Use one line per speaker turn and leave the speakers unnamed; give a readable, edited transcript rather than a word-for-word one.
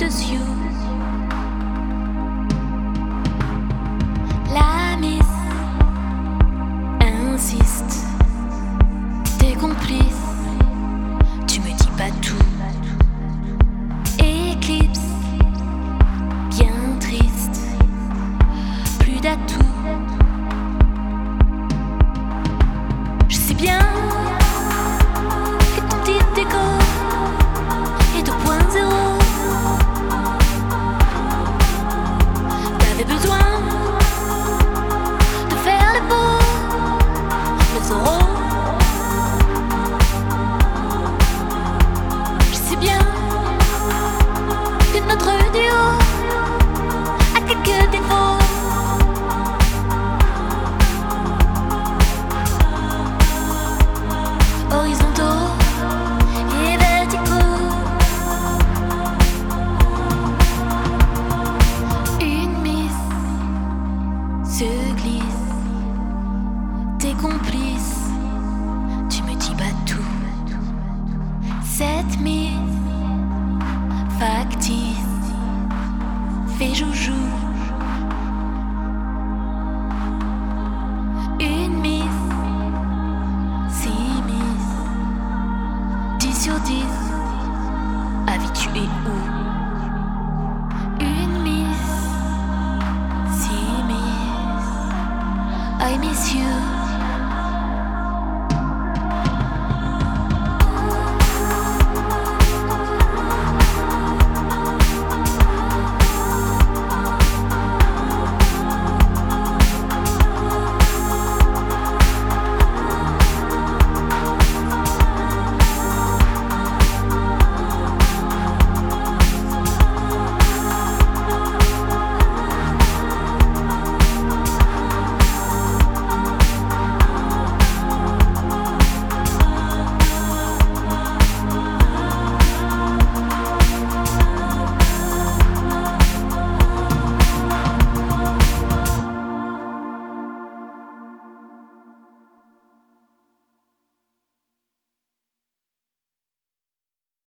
monsieur. La miss insiste, t'es complice, tu me dis pas tout. Éclipse, bien triste, plus d'atouts. Je sais bien que ton petit décor est 2.0. T'avais besoin de faire le beau, le zéro. Je sais bien que notre duo a quelques défauts. Horizontaux et verticaux. Une miss se glisse, t'es complice, tu me dis pas tout. Cette miss factice fait joujou. Une miss 10 sur 10.